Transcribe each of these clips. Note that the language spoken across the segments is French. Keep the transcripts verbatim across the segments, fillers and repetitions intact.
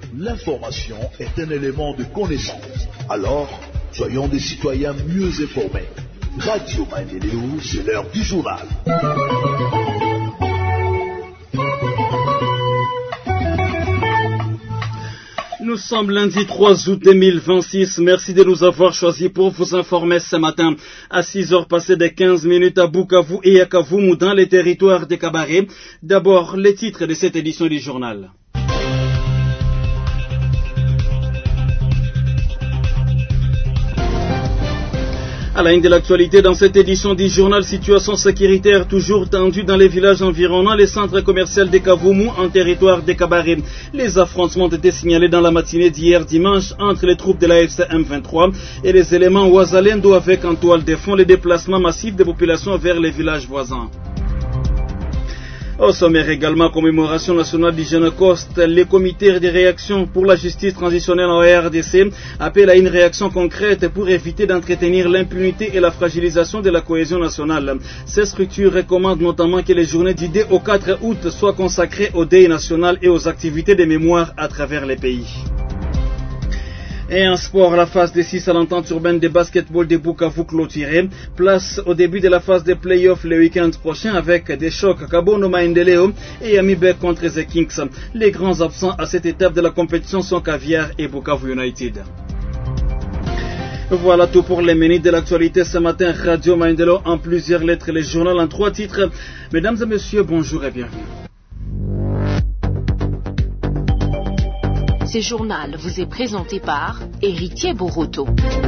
l'information est un élément de connaissance. Alors, soyons des citoyens mieux informés. Radio Maendeleo, c'est l'heure du journal. Nous sommes lundi trois août deux mille vingt-six. Merci de nous avoir choisis pour vous informer ce matin. À six heures passées de quinze minutes à Bukavu et à Kavumu dans les territoires de Kabare. D'abord, les titres de cette édition du journal. À la une de l'actualité dans cette édition du journal, situation sécuritaire toujours tendue dans les villages environnants les centres commerciaux de Kavumu en territoire de Kabare. Les affrontements ont été signalés dans la matinée d'hier dimanche entre les troupes de l'A F C M vingt-trois et les éléments Ouazalendo avec en toile de fond les déplacements massifs des populations vers les villages voisins. Au sommaire également, commémoration nationale du Génocoste, les comités de réaction pour la justice transitionnelle en R D C appellent à une réaction concrète pour éviter d'entretenir l'impunité et la fragilisation de la cohésion nationale. Ces structures recommandent notamment que les journées du deux au quatre août soient consacrées au deuil national et aux activités de mémoire à travers les pays. Et en sport, la phase des six à l'entente urbaine de basketball de Bukavu clôturée. Place au début de la phase des playoffs le week-end prochain avec des chocs Kabono Maendeleo et Amibek contre The Kings. Les grands absents à cette étape de la compétition sont Caviar et Bukavu United. Voilà tout pour les menus de l'actualité ce matin. Radio Maendeleo en plusieurs lettres, les journaux en trois titres. Mesdames et messieurs, bonjour et bienvenue. Ce journal vous est présenté par Héritier Boroto.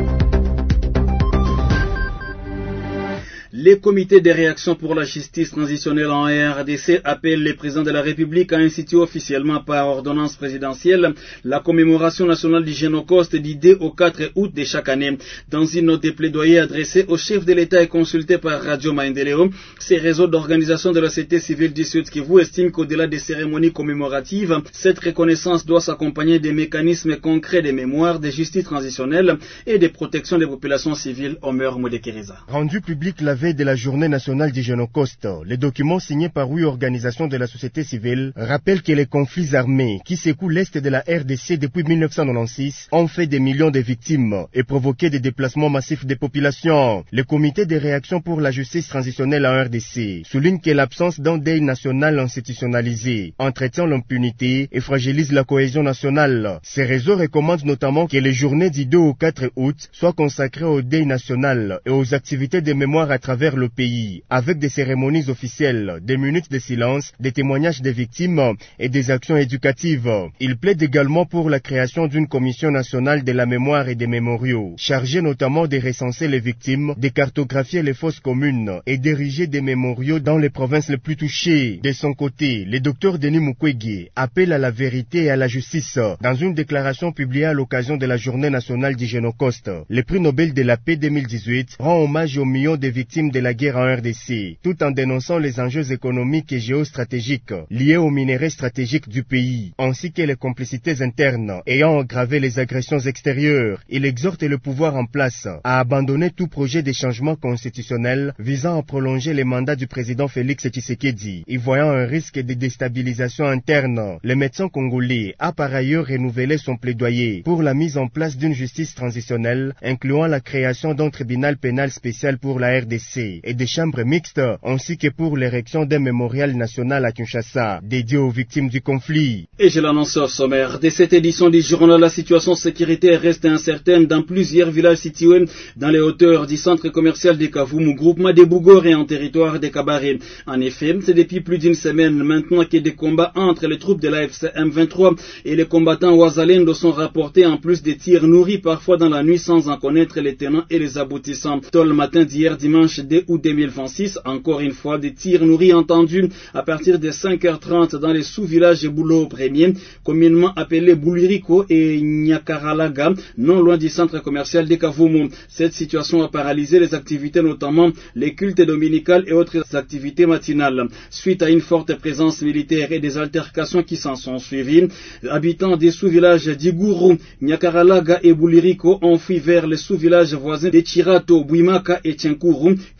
Les comités de réaction pour la justice transitionnelle en R D C appellent le président de la République à instituer officiellement par ordonnance présidentielle la commémoration nationale du Génocoste du deux au quatre août de chaque année. Dans une note de plaidoyer adressée au chef de l'État et consultée par Radio Maendeleo, ces réseaux d'organisation de la société civile du Sud Kivu estiment qu'au-delà des cérémonies commémoratives, cette reconnaissance doit s'accompagner des mécanismes concrets de mémoire, de justice transitionnelle et de protection des populations civiles au meurtre de Keriza. Rendu public la veille de la journée nationale du Génocoste, les documents signés par huit organisations de la société civile rappellent que les conflits armés qui secouent l'est de la R D C depuis mille neuf cent quatre-vingt-seize ont fait des millions de victimes et provoqué des déplacements massifs des populations. Le comité de réaction pour la justice transitionnelle en R D C souligne que l'absence d'un deuil national institutionnalisé entretient l'impunité et fragilise la cohésion nationale. Ces réseaux recommandent notamment que les journées du deux au quatre août soient consacrées au deuil national et aux activités de mémoire à travers le pays, avec des cérémonies officielles, des minutes de silence, des témoignages des victimes et des actions éducatives. Il plaide également pour la création d'une commission nationale de la mémoire et des mémoriaux, chargée notamment de recenser les victimes, de cartographier les fosses communes et d'ériger des mémoriaux dans les provinces les plus touchées. De son côté, le docteur Denis Mukwege appelle à la vérité et à la justice dans une déclaration publiée à l'occasion de la journée nationale du Génocoste. Le prix Nobel de la paix deux mille dix-huit rend hommage aux millions de victimes de la guerre en R D C, tout en dénonçant les enjeux économiques et géostratégiques liés aux minerais stratégiques du pays, ainsi que les complicités internes ayant aggravé les agressions extérieures. Il exhorte le pouvoir en place à abandonner tout projet de changement constitutionnel visant à prolonger les mandats du président Félix Tshisekedi, y voyant un risque de déstabilisation interne. Le médecin congolais a par ailleurs renouvelé son plaidoyer pour la mise en place d'une justice transitionnelle, incluant la création d'un tribunal pénal spécial pour la R D C et des chambres mixtes, ainsi que pour l'érection d'un mémorial national à Kinshasa, dédié aux victimes du conflit. Et je l'annonce au sommaire de cette édition du journal, la situation sécuritaire reste incertaine dans plusieurs villages situés dans les hauteurs du centre commercial de Kavumu, groupement de Bougor et en territoire de Kabare. En effet, c'est depuis plus d'une semaine maintenant que des combats entre les troupes de l'A F C M vingt-trois et les combattants Ouazalendo sont rapportés, en plus des tirs nourris parfois dans la nuit sans en connaître les tenants et les aboutissants. Tôt le matin d'hier dimanche deux août deux mille vingt-six, encore une fois des tirs nourris entendus à partir de cinq heures trente dans les sous-villages de Boulo premier, communément appelés Bouliriko et Nyakaralaga, non loin du centre commercial de Kavumu. Cette situation a paralysé les activités, notamment les cultes dominicales et autres activités matinales. Suite à une forte présence militaire et des altercations qui s'en sont suivies, habitants des sous-villages d'Iguru, Nyakaralaga et Bouliriko ont fui vers les sous-villages voisins de Chirato, Bouimaka et Tchenkuru,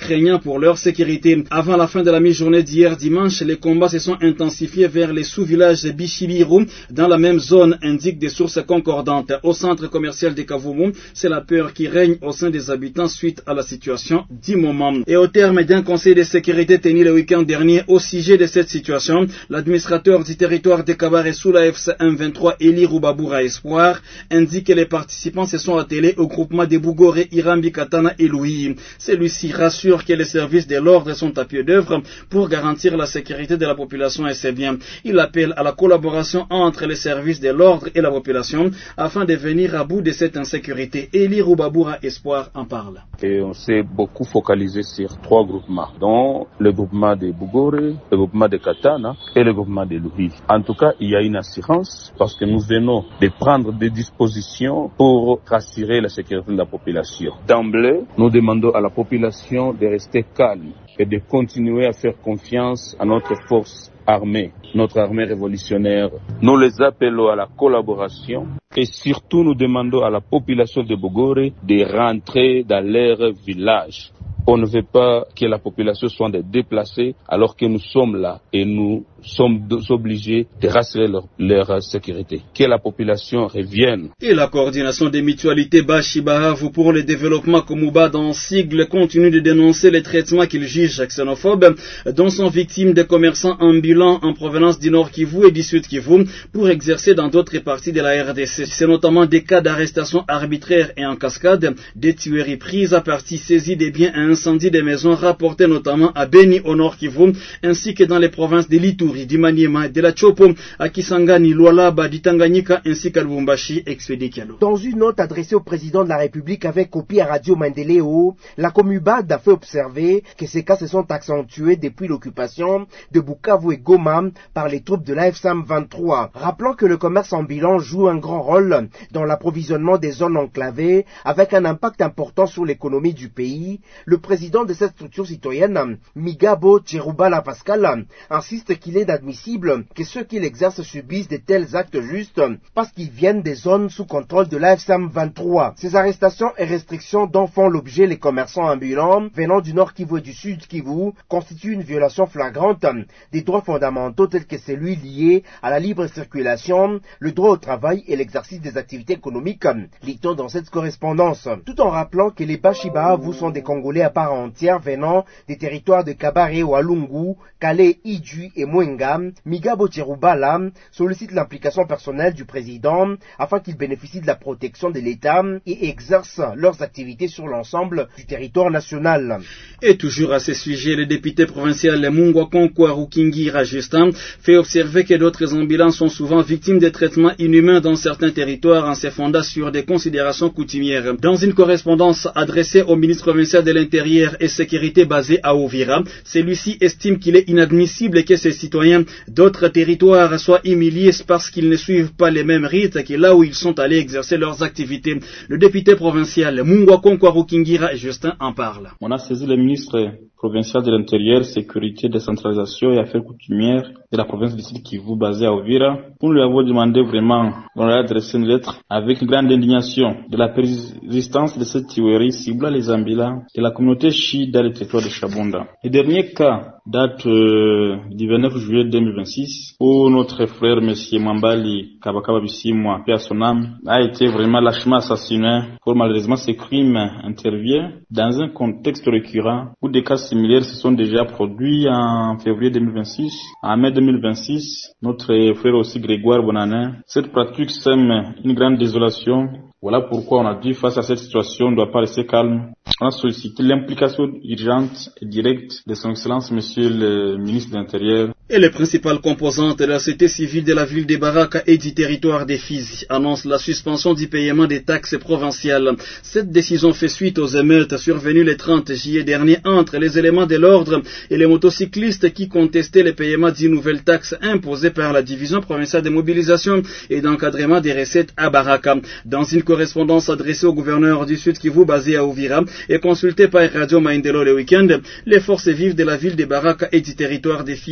craignant pour leur sécurité. Avant la fin de la mi-journée d'hier dimanche, les combats se sont intensifiés vers les sous-villages de Bichibiru dans la même zone, indiquent des sources concordantes. Au centre commercial de Kavumu, c'est la peur qui règne au sein des habitants suite à la situation du moment. Et au terme d'un conseil de sécurité tenu le week-end dernier au sujet de cette situation, l'administrateur du territoire de Kabare sous la F C M vingt-trois, Eli Rubaboura Espoir, indique que les participants se sont attelés au groupement de Bugore, Irambi, Katana et Louis. Celui-ci rassure que les services de l'ordre sont à pied d'œuvre pour garantir la sécurité de la population et ses biens. Il appelle à la collaboration entre les services de l'ordre et la population afin de venir à bout de cette insécurité. Eli Rubaboura Espoir en parle. Et on s'est beaucoup focalisé sur trois groupements, dont le groupement de Bugore, le groupement de Katana et le groupement de Louis. En tout cas, il y a une assurance parce que nous venons de prendre des dispositions pour rassurer la sécurité de la population. D'emblée, nous demandons à la population de rester calme et de continuer à faire confiance à notre force armée, notre armée révolutionnaire. Nous les appelons à la collaboration et surtout nous demandons à la population de Bugore de rentrer dans leur village. On ne veut pas que la population soit déplacée alors que nous sommes là et nous sommes obligés de rassurer leur, leur sécurité. Que la population revienne. Et la coordination des mutualités Bashibahavu pour le développement Komuba dans sigle continue de dénoncer les traitements qu'il juge xénophobes dont sont victimes des commerçants ambulants en provenance du Nord Kivu et du Sud Kivu pour exercer dans d'autres parties de la R D C. C'est notamment des cas d'arrestation arbitraire et en cascade, des tueries prises à partie, saisies des biens et incendie des maisons rapportés notamment à Beni au Nord Kivu ainsi que dans les provinces de l'Ituri, du Maniema, de la Chopo, à Kisangani, Lualaba, du Tanganyika ainsi qu'à Lubumbashi, expédié Kialo. Dans une note adressée au président de la République avec copie à Radio Maendeleo, la Comubad a fait observer que ces cas se sont accentués depuis l'occupation de Bukavu et Goma par les troupes de l'A F C M vingt-trois. Rappelant que le commerce ambulant joue un grand rôle dans l'approvisionnement des zones enclavées avec un impact important sur l'économie du pays, le président de cette structure citoyenne, Migabo Cherubala Pascal, insiste qu'il est inadmissible que ceux qui l'exercent subissent de tels actes justes parce qu'ils viennent des zones sous contrôle de l'A F C M vingt-trois. Ces arrestations et restrictions dont font l'objet les commerçants ambulants venant du Nord Kivu et du Sud Kivu constituent une violation flagrante des droits fondamentaux tels que celui lié à la libre circulation, le droit au travail et l'exercice des activités économiques, lit-on dans cette correspondance. Tout en rappelant que les Bashibahavu sont des Congolais à part entière venant des territoires de Kabare, Walungu, Kale, Iju et Mwenga, Migabo Cherubala sollicite l'implication personnelle du président afin qu'ils bénéficient de la protection de l'État et exercent leurs activités sur l'ensemble du territoire national. Et toujours à ce sujet, le député provincial Mungwa Konkwa Rukingira Justin fait observer que d'autres ambulants sont souvent victimes de traitements inhumains dans certains territoires en se fondant sur des considérations coutumières. Dans une correspondance adressée au ministre provincial de l'Intérieur et Sécurité basé à Uvira, celui-ci estime qu'il est inadmissible que ces citoyens d'autres territoires soient humiliés parce qu'ils ne suivent pas les mêmes rites que là où ils sont allés exercer leurs activités. Le député provincial Mungwa Konkwa Rukingira Justin en parle. On a saisi le ministre provincial de l'Intérieur, Sécurité, Décentralisation et Affaires coutumières de la province du Sud Kivu basée à Uvira. Nous lui avons demandé vraiment, on lui a adressé une lettre avec une grande indignation de la persistance de cette tuerie ciblant les ambulants de la communauté Chi dans le territoire de Chabunda. Le dernier cas date euh, du vingt-neuf juillet deux mille vingt-six où notre frère M. Mambali Kabakaba Bissimwa, paix à son âme, a été vraiment lâchement assassiné. Pour malheureusement, ce crime intervient dans un contexte récurrent où des cas similaires se sont déjà produits en février deux mille vingt-six. En mai deux mille vingt-six, notre frère aussi Grégoire Bonanin. Cette pratique sème une grande désolation. Voilà pourquoi on a dit face à cette situation, on ne doit pas rester calme. On a sollicité l'implication urgente et directe de son Excellence Monsieur le ministre de l'Intérieur. Et les principales composantes de la société civile de la ville de Baraka et du territoire des Fizi annoncent la suspension du paiement des taxes provinciales. Cette décision fait suite aux émeutes survenues le trente juillet dernier entre les éléments de l'ordre et les motocyclistes qui contestaient le paiement d'une nouvelle taxe imposée par la division provinciale de mobilisation et d'encadrement des recettes à Baraka. Dans une correspondance adressée au gouverneur du Sud Kivu basé à Uvira et consultée par Radio Maendeleo le week-end, les forces vives de la ville de Baraka et du territoire des Fizi exigent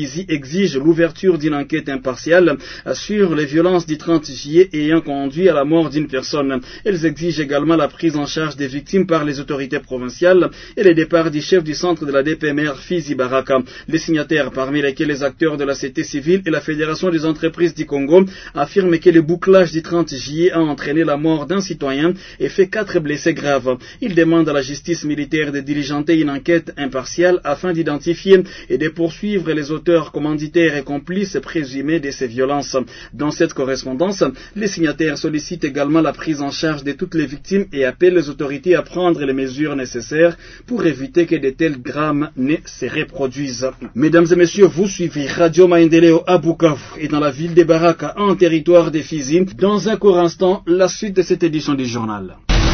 exigent l'ouverture d'une enquête impartiale sur les violences du trente juillet ayant conduit à la mort d'une personne. Elles exigent également la prise en charge des victimes par les autorités provinciales et le départ du chef du centre de la D P M R, Fizi Baraka. Les signataires, parmi lesquels les acteurs de la société civile et la Fédération des entreprises du Congo, affirment que le bouclage du trente juillet a entraîné la mort d'un citoyen et fait quatre blessés graves. Ils demandent à la justice militaire de diligenter une enquête impartiale afin d'identifier et de poursuivre les auteurs, commanditaires et complices présumés de ces violences. Dans cette correspondance, les signataires sollicitent également la prise en charge de toutes les victimes et appellent les autorités à prendre les mesures nécessaires pour éviter que de tels drames ne se reproduisent. Mesdames et messieurs, vous suivez Radio Maendeleo à Bukavu et dans la ville de Baraka, en territoire des Fizi. Dans un court instant, la suite de cette édition du journal.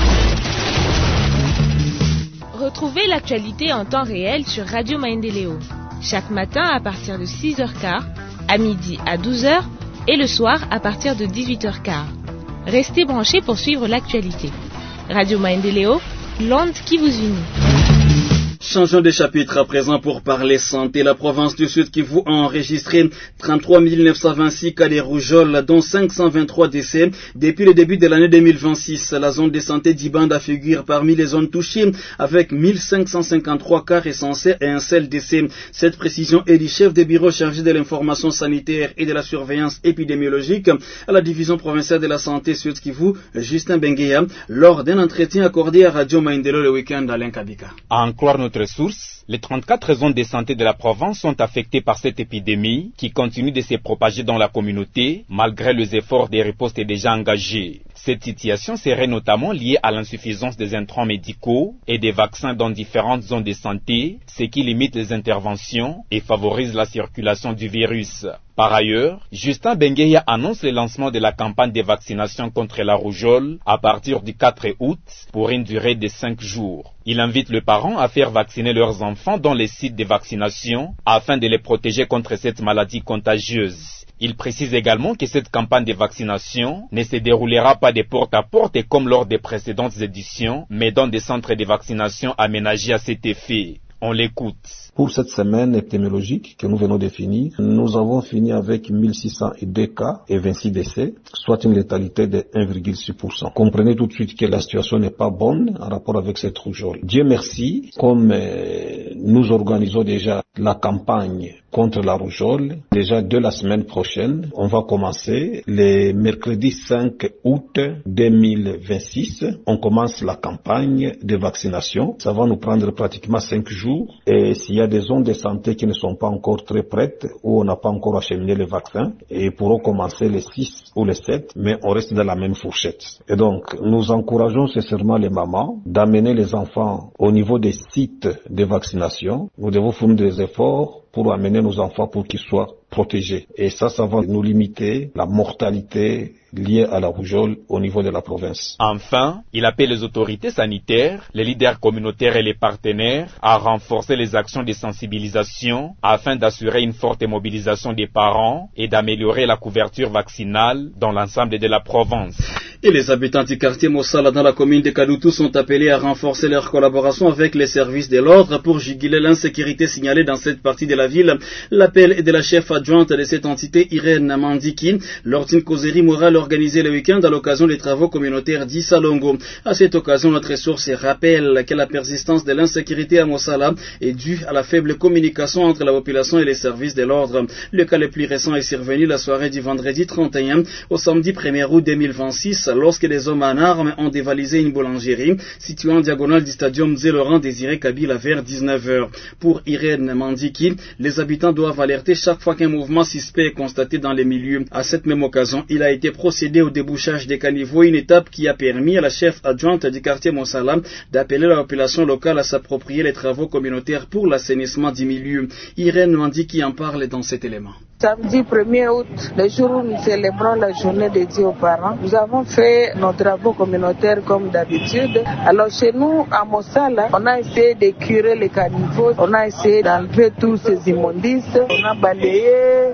Retrouvez l'actualité en temps réel sur Radio Maendeleo. Chaque matin à partir de six heures quinze, à midi à douze heures et le soir à partir de dix-huit heures quinze. Restez branchés pour suivre l'actualité. Radio Maendeleo, l'onde qui vous unit. Changeons de chapitre à présent pour parler santé. La province du Sud Kivu a enregistré trente-trois mille neuf cent vingt-six cas de rougeole, dont cinq cent vingt-trois décès depuis le début de l'année deux mille vingt-six. La zone de santé d'Ibanda figure parmi les zones touchées avec mille cinq cent cinquante-trois cas recensés et un seul décès. Cette précision est du chef de bureau chargé de l'information sanitaire et de la surveillance épidémiologique à la division provinciale de la santé Sud Kivu, Justin Bengueya, lors d'un entretien accordé à Radio Maendeleo le week-end à Linkabika. À en croire notre source, les trente-quatre zones de santé de la province sont affectées par cette épidémie qui continue de se propager dans la communauté malgré les efforts des ripostes déjà engagés. Cette situation serait notamment liée à l'insuffisance des intrants médicaux et des vaccins dans différentes zones de santé, ce qui limite les interventions et favorise la circulation du virus. Par ailleurs, Justin Bengueya annonce le lancement de la campagne de vaccination contre la rougeole à partir du quatre août pour une durée de cinq jours. Il invite les parents à faire vacciner leurs enfants dans les sites de vaccination afin de les protéger contre cette maladie contagieuse. Il précise également que cette campagne de vaccination ne se déroulera pas de porte à porte comme lors des précédentes éditions, mais dans des centres de vaccination aménagés à cet effet. On l'écoute. Pour cette semaine épidémiologique que nous venons de finir, nous avons fini avec mille six cent deux cas et vingt-six décès, soit une létalité de un virgule six pour cent. Comprenez tout de suite que la situation n'est pas bonne en rapport avec cette rougeole. Dieu merci, comme euh, nous organisons déjà la campagne contre la rougeole, déjà de la semaine prochaine, on va commencer le mercredi cinq août deux mille vingt-six. On commence la campagne de vaccination. Ça va nous prendre pratiquement cinq jours. Et s'il y a des zones de santé qui ne sont pas encore très prêtes, où on n'a pas encore acheminé les vaccins, et pourront commencer les six ou les sept, mais on reste dans la même fourchette. Et donc, nous encourageons sincèrement les mamans d'amener les enfants au niveau des sites de vaccination. Nous devons faire des efforts pour amener nos enfants pour qu'ils soient protégés. Et ça, ça va nous limiter la mortalité liée à la rougeole au niveau de la province. Enfin, il appelle les autorités sanitaires, les leaders communautaires et les partenaires à renforcer les actions de sensibilisation afin d'assurer une forte mobilisation des parents et d'améliorer la couverture vaccinale dans l'ensemble de la province. Et les habitants du quartier Mossala dans la commune de Kadutu sont appelés à renforcer leur collaboration avec les services de l'ordre pour juguler l'insécurité signalée dans cette partie de la ville. L'appel est de la chef adjointe de cette entité, Irène Mandiki, lors d'une causerie morale organisée le week-end à l'occasion des travaux communautaires d'Issalongo. À cette occasion, notre source rappelle que la persistance de l'insécurité à Mossala est due à la faible communication entre la population et les services de l'ordre. Le cas le plus récent est survenu la soirée du vendredi trente et un au samedi premier août deux mille vingt-six, lorsque des hommes en armes ont dévalisé une boulangerie située en diagonale du stadium Zé-Laurent Désiré Kabila vers dix-neuf heures. Pour Irène Mandiki, les habitants doivent alerter chaque fois qu'un mouvement suspect est constaté dans les milieux. À cette même occasion, il a été procédé au débouchage des caniveaux, une étape qui a permis à la chef adjointe du quartier Mossala d'appeler la population locale à s'approprier les travaux communautaires pour l'assainissement du milieu. Irène Mandiki en parle dans cet élément. Samedi premier août, le jour où nous célébrons la journée dédiée aux parents, nous avons fait nos travaux communautaires comme d'habitude. Alors chez nous, à Mossala, on a essayé de curer les caniveaux, on a essayé d'enlever tous ces immondices, on a balayé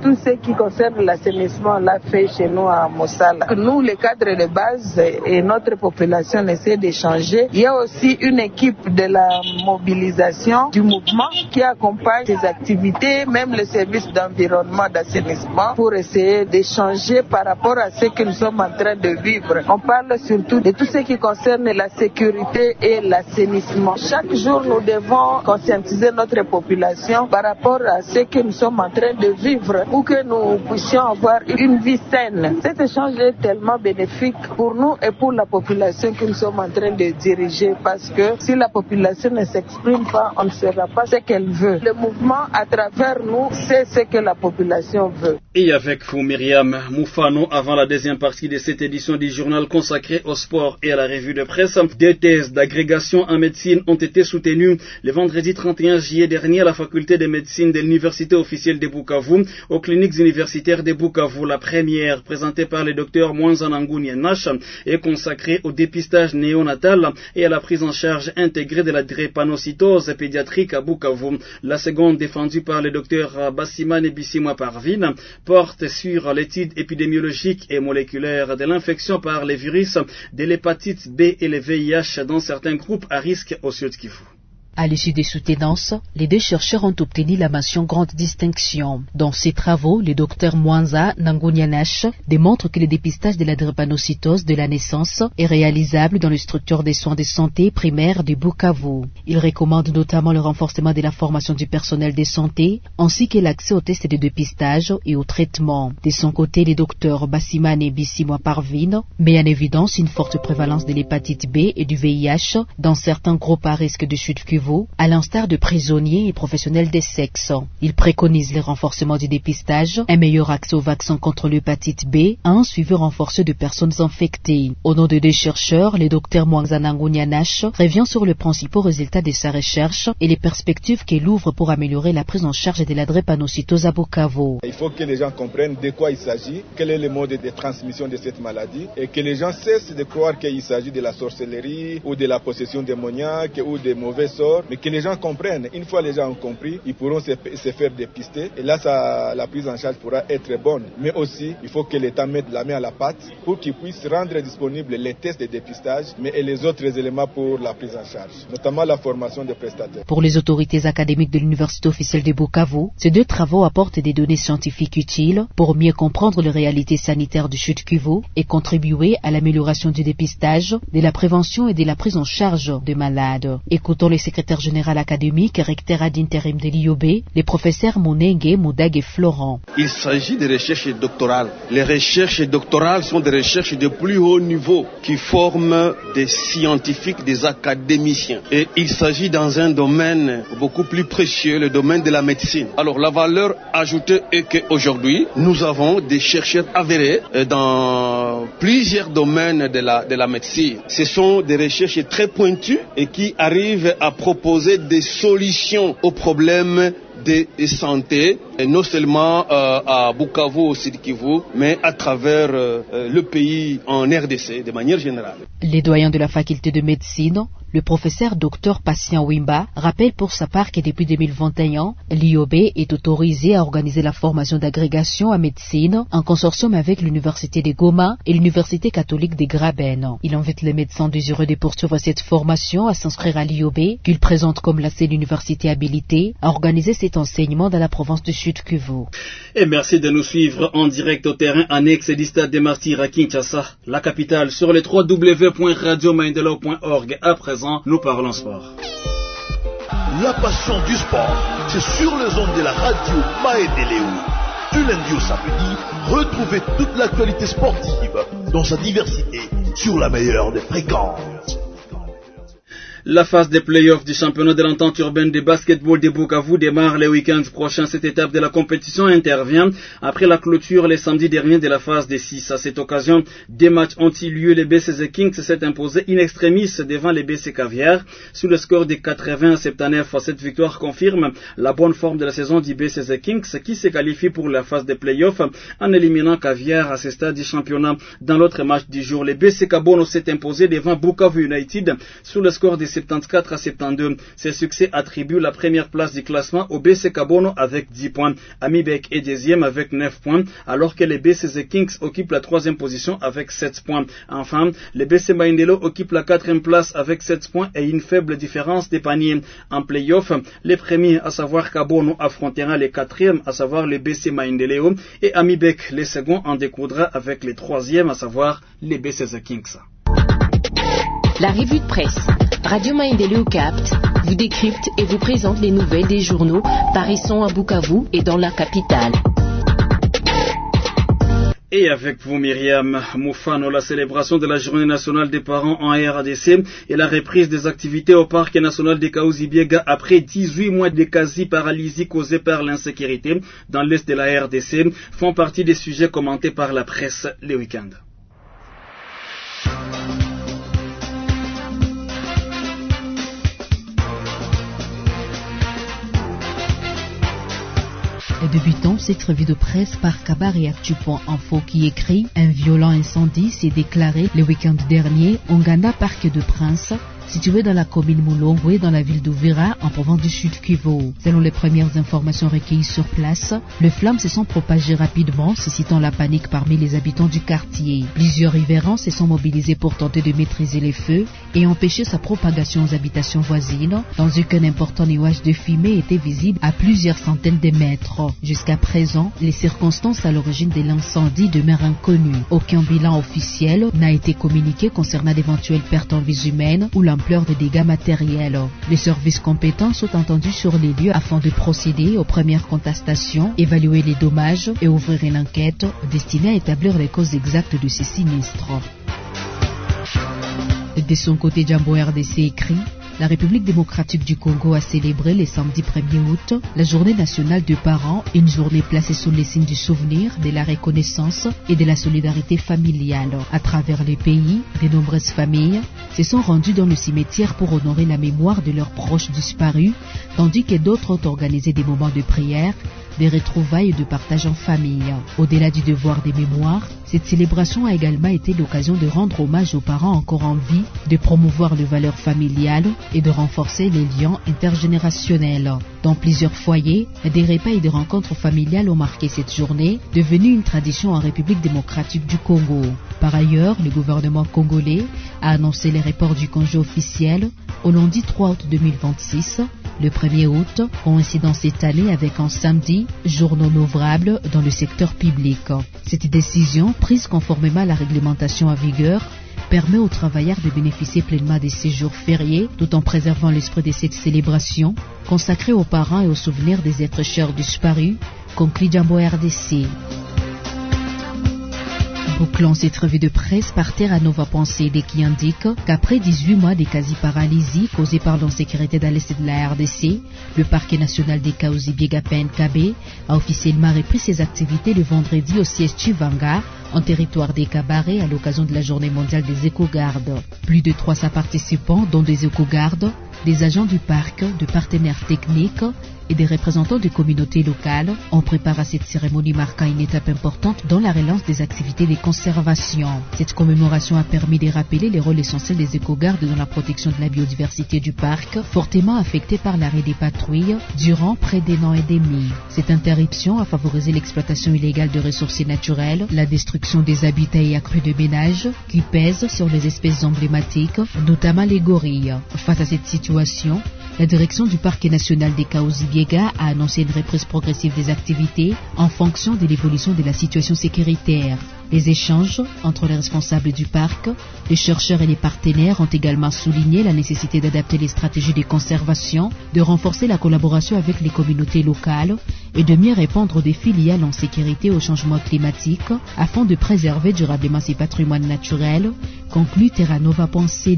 tout ce qui concerne l'assainissement, l'a fait chez nous à Mosala. Nous, les cadres de base et notre population essaie d'échanger. Il y a aussi une équipe de la mobilisation du mouvement qui accompagne ces activités, même le service d'environnement, d'assainissement, pour essayer d'échanger par rapport à ce que nous sommes en train de vivre. On parle surtout de tout ce qui concerne la sécurité et l'assainissement. Chaque jour, nous devons conscientiser notre population par rapport à ce que nous sommes en train de vivre pour que nous puissions avoir une vie saine. Cet échange est tellement bénéfique pour nous et pour la population que nous sommes en train de diriger, parce que si la population ne s'exprime pas, on ne saura pas ce qu'elle veut. Le mouvement, à travers nous, c'est ce que la population veut. Et avec vous, Myriam Moufano, avant la deuxième partie de cette édition du journal consacrée au sport et à la revue de presse, des thèses d'agrégation en médecine ont été soutenues le vendredi trente et un juillet dernier à la faculté de médecine de l'université officielle de Bukavu, aux cliniques universitaires de Bukavu. La première, présentée par le docteur Mwanza Nangunia Nash, est consacrée au dépistage néonatal et à la prise en charge intégrée de la drépanocytose pédiatrique à Bukavu. La seconde, défendue par le docteur Bassimane Bissimwa Parvin, porte sur l'étude épidémiologique et moléculaire de l'infection par les virus de l'hépatite B et le V I H dans certains groupes à risque au Sud Kivu. À l'issue des soutenances, les deux chercheurs ont obtenu la mention grande distinction. Dans ces travaux, le docteur Mwanza Nangunia-Nash démontre que le dépistage de la drépanocytose de la naissance est réalisable dans les structures des soins de santé primaires de Bukavu. Il recommande notamment le renforcement de la formation du personnel de santé, ainsi que l'accès aux tests de dépistage et au traitement. De son côté, le docteur Bassimane Bissimwa Parvin met en évidence une forte prévalence de l'hépatite B et du V I H dans certains groupes à risque de chute Kivu, à l'instar de prisonniers et professionnels des sexes. Il préconise le renforcement du dépistage, un meilleur accès au vaccin contre l'hépatite B, un suivi renforcé de personnes infectées. Au nom de deux chercheurs, le docteur Mwanza Nangunia-Nash revient sur les principaux résultats de sa recherche et les perspectives qu'elle ouvre pour améliorer la prise en charge de la drépanocytose à Bukavu. Il faut que les gens comprennent de quoi il s'agit, quel est le mode de transmission de cette maladie, et que les gens cessent de croire qu'il s'agit de la sorcellerie ou de la possession démoniaque ou de mauvais sorts, mais que les gens comprennent. Une fois les gens ont compris, ils pourront se, se faire dépister, et là ça, la prise en charge pourra être bonne. Mais aussi, il faut que l'État mette la main à la pâte pour qu'il puisse rendre disponibles les tests de dépistage, mais et les autres éléments pour la prise en charge, notamment la formation des prestataires. Pour les autorités académiques de l'université officielle de Bukavu, ces deux travaux apportent des données scientifiques utiles pour mieux comprendre les réalités sanitaires du Sud Kivu et contribuer à l'amélioration du dépistage, de la prévention et de la prise en charge des malades. Écoutons les secrétaire général académique et recteur ad intérim de l'I O B, les professeurs Monenge, Moudag et Florent. Il s'agit de recherches doctorales. Les recherches doctorales sont des recherches de plus haut niveau qui forment des scientifiques, des académiciens. Et il s'agit dans un domaine beaucoup plus précieux, le domaine de la médecine. Alors la valeur ajoutée est qu'aujourd'hui, nous avons des chercheurs avérés dans plusieurs domaines de la, de la médecine. Ce sont des recherches très pointues et qui arrivent à proposer des solutions aux problèmes de santé, et non seulement euh, à Bukavu, au Sud Kivu, mais à travers euh, le pays en R D C, de manière générale. Les doyens de la faculté de médecine, le professeur docteur Patient Wimba, rappelle pour sa part que depuis deux mille vingt et un, l'I O B est autorisé à organiser la formation d'agrégation à médecine en consortium avec l'université de Goma et l'université catholique de Graben. Il invite les médecins désireux de poursuivre cette formation à s'inscrire à l'I O B, qu'il présente comme la seule université habilitée à organiser cet enseignement dans la province du Sud Kivu. Et merci de nous suivre en direct au terrain annexe du Stade des Martyrs à Kinshasa, la capitale, sur le w w w point radio maendeleo point org. À présent, nous parlons sport. La passion du sport, c'est sur les ondes de la radio Maendeleo. Du lundi au samedi, retrouvez toute l'actualité sportive dans sa diversité sur la meilleure des fréquences. La phase des playoffs du championnat de l'entente urbaine de basketball de Bukavu démarre le week-end prochain. Cette étape de la compétition intervient après la clôture le samedi dernier de la phase des six. À cette occasion, deux matchs ont eu lieu. Les B C Z Kings s'est imposé in extremis devant les B C Caviar sous le score de quatre-vingts à soixante-dix-neuf. Cette victoire confirme la bonne forme de la saison du B C Z Kings qui se qualifie pour la phase des playoffs en éliminant Caviar à ce stade du championnat. Dans l'autre match du jour, les B C Kabono s'est imposé devant Bukavu United sous le score de soixante-quatorze à soixante-douze. Ces succès attribuent la première place du classement au B C Kabono avec dix points. Amibek est deuxième avec neuf points, alors que les B C The Kings occupent la troisième position avec sept points. Enfin, les B C Maendelo occupent la quatrième place avec sept points et une faible différence des paniers. En play-off, les premiers, à savoir Kabono, affrontera les quatrièmes, à savoir les B C Maendeleo, et Amibek, les seconds, en découdra avec les troisièmes, à savoir les B C The Kings. La revue de presse. Radio Maendeleo capte, vous décrypte et vous présente les nouvelles des journaux paraissant à Bukavu et dans la capitale. Et avec vous, Myriam Moufano, la célébration de la journée nationale des parents en R D C et la reprise des activités au parc national de Kahuzi-Biega après dix-huit mois de quasi-paralysie causée par l'insécurité dans l'est de la R D C font partie des sujets commentés par la presse les week-ends. Débutant cette revue de presse par Kabare Actu point info qui écrit « Un violent incendie s'est déclaré le week-end dernier au Nganda Parc de Prince ». Situé dans la commune Moulongwe, dans la ville d'Uvira, en province du Sud Kivu. Selon les premières informations recueillies sur place, les flammes se sont propagées rapidement, suscitant la panique parmi les habitants du quartier. Plusieurs riverains se sont mobilisés pour tenter de maîtriser les feux et empêcher sa propagation aux habitations voisines, tandis qu'un important nuage de fumée était visible à plusieurs centaines de mètres. Jusqu'à présent, les circonstances à l'origine de l'incendie demeurent inconnues. Aucun bilan officiel n'a été communiqué concernant d'éventuelles pertes en vies humaines ou l'ampleur de dégâts matériels. Les services compétents sont entendus sur les lieux afin de procéder aux premières contestations, évaluer les dommages et ouvrir une enquête destinée à établir les causes exactes de ces sinistres. De son côté, Jambo R D C écrit: la République démocratique du Congo a célébré le samedi premier août la journée nationale des parents, une journée placée sous les signes du souvenir, de la reconnaissance et de la solidarité familiale. À travers les pays, de nombreuses familles se sont rendues dans le cimetière pour honorer la mémoire de leurs proches disparus, tandis que d'autres ont organisé des moments de prière, des retrouvailles et de partage en famille. Au-delà du devoir des mémoires, cette célébration a également été l'occasion de rendre hommage aux parents encore en vie, de promouvoir les valeurs familiales et de renforcer les liens intergénérationnels. Dans plusieurs foyers, des repas et des rencontres familiales ont marqué cette journée, devenue une tradition en République démocratique du Congo. Par ailleurs, le gouvernement congolais a annoncé les reports du congé officiel au lundi trois août deux mille vingt-six, le premier août, coïncidant cette année avec un samedi, jour non ouvrable dans le secteur public. Cette décision, prise conformément à la réglementation en vigueur, permet aux travailleurs de bénéficier pleinement des séjours fériés tout en préservant l'esprit de cette célébration consacrée aux parents et aux souvenirs des êtres chers disparus, conclut Jambo R D C. Bouclons cette revue de presse par Terra Nova Pensée qui indique qu'après dix-huit mois de quasi-paralysie causée par l'insécurité dans l'est de la R D C, le parc national des Kahuzi-Biega P N K B a officiellement repris ses activités le vendredi au siège Chivanga, en territoire des Cabarets, à l'occasion de la journée mondiale des éco-gardes. Plus de trois cents participants, dont des éco-gardes, des agents du parc, de partenaires techniques et des représentants de communautés locales, ont préparé cette cérémonie marquant une étape importante dans la relance des activités de conservation. Cette commémoration a permis de rappeler les rôles essentiels des éco-gardes dans la protection de la biodiversité du parc, fortement affectée par l'arrêt des patrouilles durant près d'un an et demi. Cette interruption a favorisé l'exploitation illégale de ressources naturelles, la destruction des habitats et accrue de ménages qui pèsent sur les espèces emblématiques, notamment les gorilles. Face à cette situation, la direction du parc national des Kahuzi-Biega a annoncé une reprise progressive des activités en fonction de l'évolution de la situation sécuritaire. Les échanges entre les responsables du parc, les chercheurs et les partenaires ont également souligné la nécessité d'adapter les stratégies de conservation, de renforcer la collaboration avec les communautés locales et de mieux répondre aux défis liés à l'insécurité et au changement climatique afin de préserver durablement ces patrimoines naturels, conclut Terra Nova Pensée.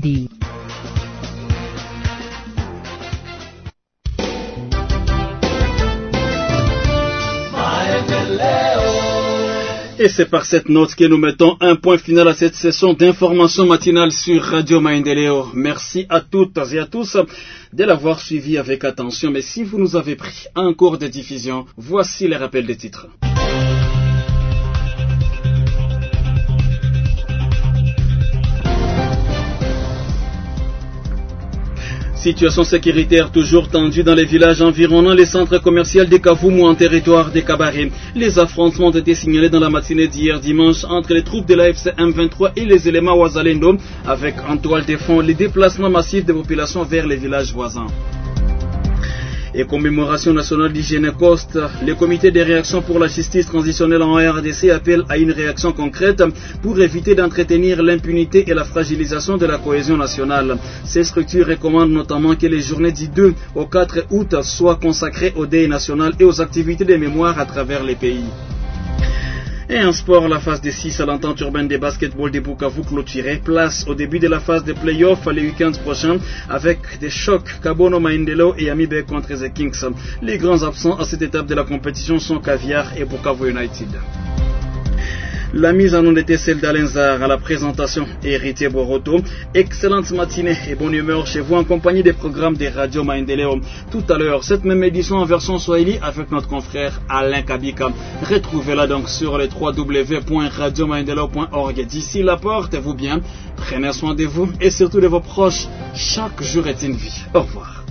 Et c'est par cette note que nous mettons un point final à cette session d'information matinale sur Radio Maendeleo. Merci à toutes et à tous de l'avoir suivi avec attention. Mais si vous nous avez pris en cours de diffusion, voici les rappels des titres. Situation sécuritaire toujours tendue dans les villages environnant les centres commerciaux de Kavumu en territoire de Kabare. Les affrontements ont été signalés dans la matinée d'hier dimanche entre les troupes de l'A F C M vingt-trois et les éléments Wazalendo, avec en toile de fond les déplacements massifs des populations vers les villages voisins. Et commémoration nationale d'hygiène Coste, le comité de réaction pour la justice transitionnelle en R D C appelle à une réaction concrète pour éviter d'entretenir l'impunité et la fragilisation de la cohésion nationale. Ces structures recommandent notamment que les journées du deux au quatre août soient consacrées au deuil national et aux activités de mémoire à travers les pays. Et en sport, la phase de six à l'entente urbaine de basketball de Bukavu clôturée. Place au début de la phase de play-off le week-end prochain avec des chocs Kabono Maendeleo et Amibe contre The Kings. Les grands absents à cette étape de la compétition sont Caviar et Bukavu United. La mise en onde était celle d'Alenzar à la présentation Héritier Boroto. Excellente matinée et bonne humeur chez vous en compagnie des programmes de Radio Maendeleo. Tout à l'heure, cette même édition en version Swahili avec notre confrère Alain Kabika. Retrouvez-la donc sur le w w w point radio maendeleo point org. D'ici là, portez-vous bien, prenez soin de vous et surtout de vos proches. Chaque jour est une vie. Au revoir.